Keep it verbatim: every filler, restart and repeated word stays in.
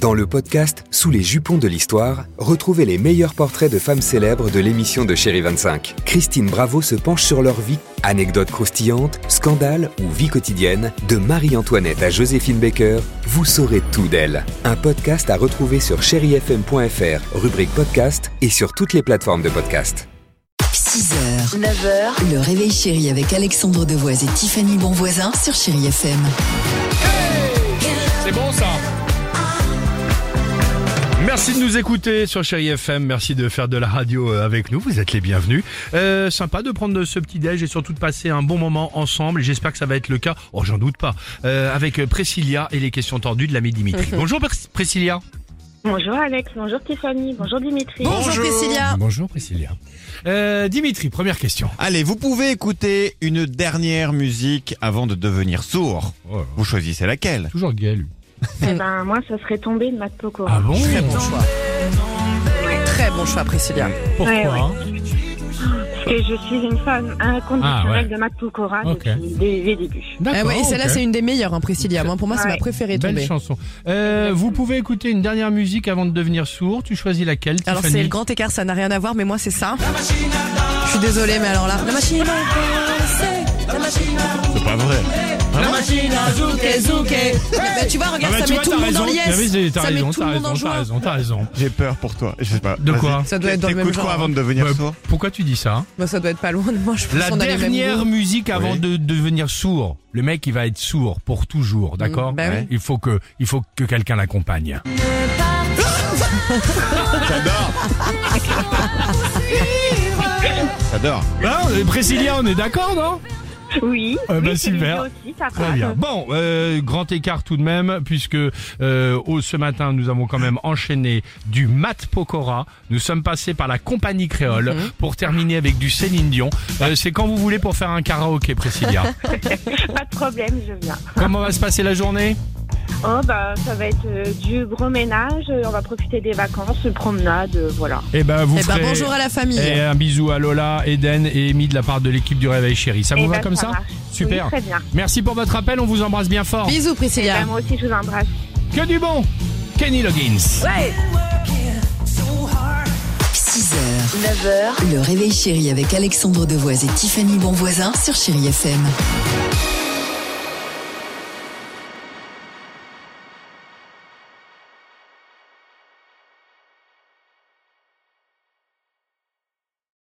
Dans le podcast Sous les jupons de l'histoire, retrouvez les meilleurs portraits de femmes célèbres de l'émission de Chérie vingt-cinq. Christine Bravo se penche sur leur vie. Anecdotes croustillantes, scandales ou vie quotidienne, de Marie-Antoinette à Joséphine Baker, vous saurez tout d'elle. Un podcast à retrouver sur chéri f m point f r, rubrique podcast et sur toutes les plateformes de podcast. six heures, neuf heures, le réveil chéri avec Alexandre Devoise et Tiffany Bonvoisin sur Chéri F M. Hey, c'est bon ça. Merci de nous écouter sur Chéri F M, merci de faire de la radio avec nous, vous êtes les bienvenus. Euh, sympa de prendre ce petit déj et surtout de passer un bon moment ensemble, et j'espère que ça va être le cas, oh j'en doute pas, euh, avec Priscilla et les questions tordues de l'ami Dimitri. Bonjour Priscilla. Bonjour Alex, bonjour Tiffany, bonjour Dimitri. Bonjour, bonjour Priscilla. Bonjour Priscilla. Euh, Dimitri, première question. Allez, vous pouvez écouter une dernière musique avant de devenir sourd. Oh. Vous choisissez laquelle? Toujours gay lui. Eh ben moi ça serait tombé de Matt Pokora. Ah bon? Très bon choix. Très bon choix Priscilla. Pourquoi? Ouais, ouais. Parce que je suis une fan inconditionnelle ah, ouais. de Matt Pokora okay. depuis les, les débuts. D'accord, ah ouais, et celle-là okay. c'est une des meilleures, hein, Priscilla. Moi, pour moi, c'est ouais. ma préférée. Belle tombée. chanson. Euh, vous pouvez écouter une dernière musique avant de devenir sourd. Tu choisis laquelle? Alors Tiffany? c'est le grand écart, ça n'a rien à voir, mais moi c'est ça. Je suis désolée, mais alors là, la machine à danser, la machine à c'est pas vrai. La machine à zouker, zouker. Bah, tu vois, regarde, ah bah, ça met tout le monde dans liesse. T'as raison, t'as raison, t'as raison, t'as raison. J'ai peur pour toi. Je sais pas. De quoi? Ça doit être dans le même genre. Quoi avant de devenir bah, sourd? Pourquoi tu dis ça? Bah ça doit être pas loin de moi. Je pense la qu'on a dernière les mêmes musique avant oui. de devenir sourd. Le mec, il va être sourd pour toujours, d'accord? mmh, bah oui. Il faut que, il faut que quelqu'un l'accompagne. J'adore. J'adore. Non, Priscilla, on est d'accord, non? Oui, euh, bah, oui super. Aussi, ça très bien. Bon, euh, grand écart tout de même, puisque euh, oh, ce matin nous avons quand même enchaîné du Matt Pokora. Nous sommes passés par la compagnie créole mm-hmm. pour terminer avec du Céline Dion. Euh, c'est quand vous voulez pour faire un karaoké, Priscilla. Pas de problème, je viens. Comment va se passer la journée? Oh bah ça va être euh, du gros ménage, on va profiter des vacances, promenade, euh, voilà. Et ben vous et ferez... ben bonjour à la famille. Et un bisou à Lola, Eden et Amy de la part de l'équipe du Réveil Chéri. Ça vous et va ben, comme ça, ça super. Oui, très bien. Merci pour votre appel, on vous embrasse bien fort. Bisous Priscilla. Ben, moi aussi je vous embrasse. Que du bon. Kenny Loggins. Ouais. six heures, neuf heures, le Réveil Chéri avec Alexandre Devoise et Tiffany Bonvoisin sur Chéri F M.